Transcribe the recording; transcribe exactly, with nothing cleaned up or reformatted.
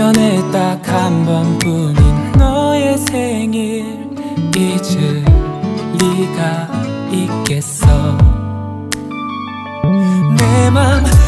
년에 딱 한 번뿐인 너의 생일 잊을 리가 있겠어. 내 맘